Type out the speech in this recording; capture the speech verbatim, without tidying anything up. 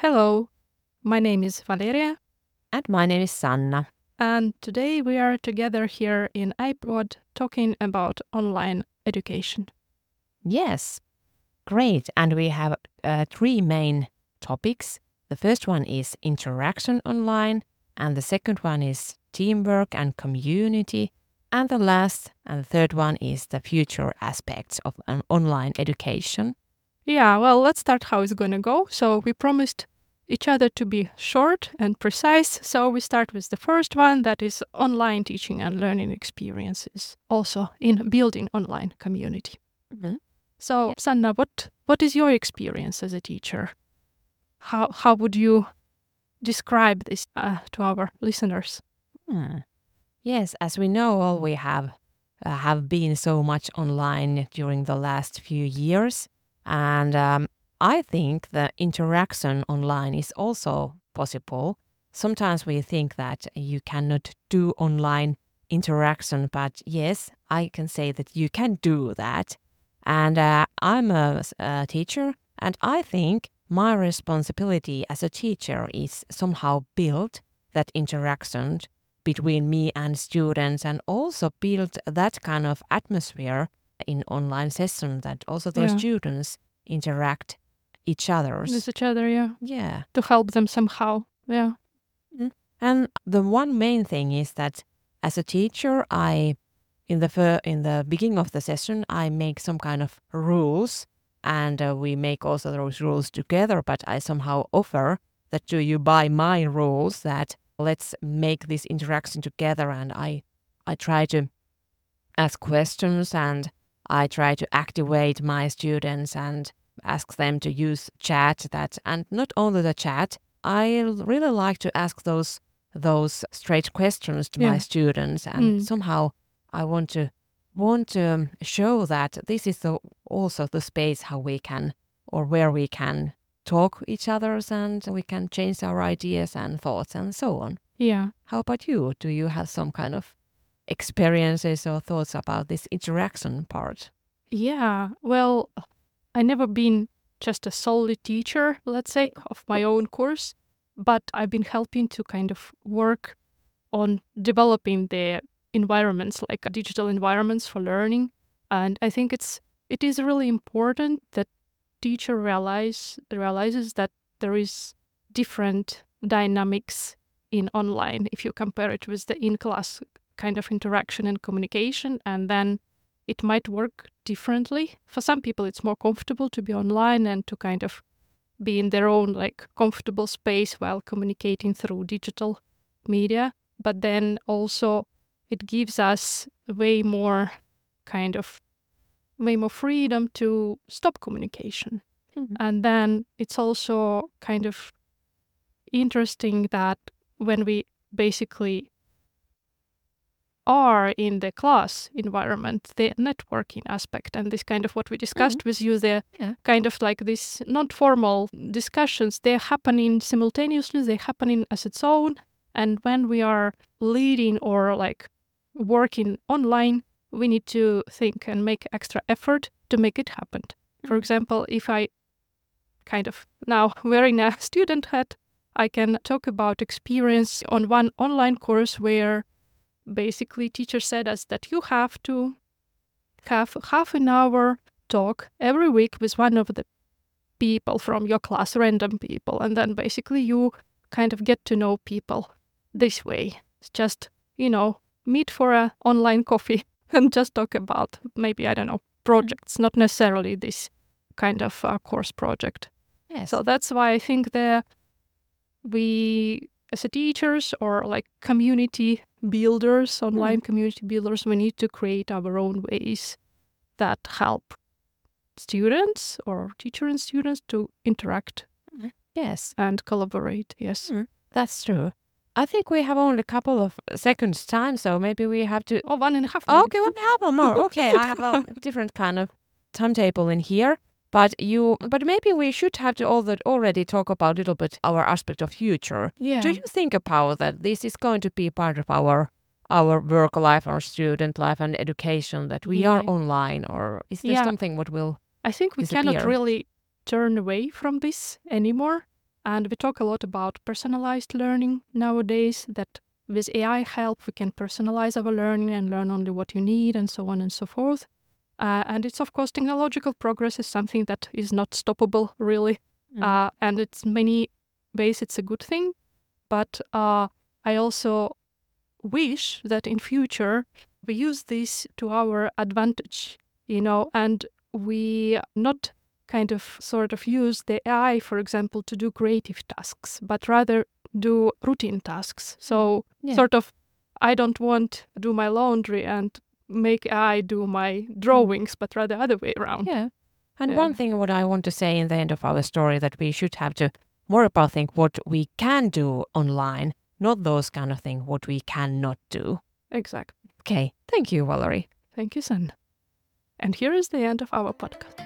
Hello, my name is Valeria, And my name is Sanna. and today we are together here in iPod talking about online education. Yes, great. And we have uh, three main topics. The first one is interaction online, and the second one is teamwork and community, and the last and the third one is the future aspects of an online education. Yeah, well, let's start how it's going to go. So, we promised each other to be short and precise, so we start with the first one, that is online teaching and learning experiences, also in building online community. Mhm. So, Sanna, what what is your experience as a teacher? How how would you describe this uh, to our listeners? Hmm. Yes, as we know, all we have uh, have been so much online during the last few years, and um, I think the interaction online is also possible. Sometimes we think that you cannot do online interaction, but yes, I can say that you can do that. And uh, I'm a, s- a teacher, and I think my responsibility as a teacher is somehow build that interaction between me and students and also build that kind of atmosphere in online session that also those Yeah. students interact each others. With each other, yeah. Yeah. To help them somehow. Yeah. Mm. And the one main thing is that as a teacher, I in the fir- in the beginning of the session, I make some kind of rules, and uh, we make also those rules together. But I somehow offer that do you buy my rules? That let's make this interaction together, and I I try to ask questions and I try to activate my students and ask them to use chat that and not only the chat. I really like to ask those those straight questions to my Yeah. students and Mm. somehow I want to want to um, show that this is the, also the space how we can or where we can talk each others and we can change our ideas and thoughts and so on. Yeah. How about you? Do you have some kind of experiences or thoughts about this interaction part? Yeah. Well, I never been just a solely teacher, let's say, of my own course, but I've been helping to kind of work on developing the environments, like digital environments for learning. And I think it's it is really important that teacher realize realizes that there is different dynamics in online if you compare it with the in-class kind of interaction and communication, and then it might work differently. For some people it's more comfortable to be online and to kind of be in their own like comfortable space while communicating through digital media, but then also it gives us way more kind of way more freedom to stop communication. Mhm. And then it's also kind of interesting that when we basically are in the class environment, the networking aspect and this kind of what we discussed with you, the Yeah. kind of like this not formal discussions, they're happening simultaneously, they're happening as its own. And when we are leading or like working online, we need to think and make extra effort to make it happen. For Mhm. example, if I kind of now wearing a student hat, I can talk about experience on one online course where basically teacher said us that you have to have half an hour talk every week with one of the people from your class, random people, and then basically you kind of get to know people this way. It's just, you know, meet for a online coffee and just talk about maybe, I don't know, projects, not necessarily this kind of uh, course project. Yes. So that's why I think that we, as a teachers or like community builders, online community builders, we need to create our own ways that help students or teacher and students to interact Yes. and collaborate. Yes. Mm, that's true. I think we have only a couple of seconds time, so maybe we have to. Oh, one and a half. Oh, okay, one half more. Okay, I have a different kind of timetable in here. But you, but maybe we should have to all that already talk about a little bit our aspect of future. Yeah. Do you think about that this is going to be part of our our work life, our student life, and education that we are Yeah. online, or is there Yeah. something what will? I think we cannot disappear? really turn away from this anymore. And we talk a lot about personalized learning nowadays, that with A I help, we can personalize our learning and learn only what you need and so on and so forth. Uh, and it's, of course, technological progress is something that is not stoppable, really. Mm. Uh, and it's many ways it's a good thing. But uh, I also wish that in future we use this to our advantage, you know, and we not kind of sort of use the A I, for example, to do creative tasks, but rather do routine tasks. So Yeah. sort of, I don't want to do my laundry and make A I do my drawings, but rather other way around. Yeah. And Yeah. one thing what I want to say in the end of our story that we should have to more about think what we can do online, not those kind of things what we cannot do. Exactly. Okay. Thank you, Valerie. Thank you, Sanna. And here is the end of our podcast.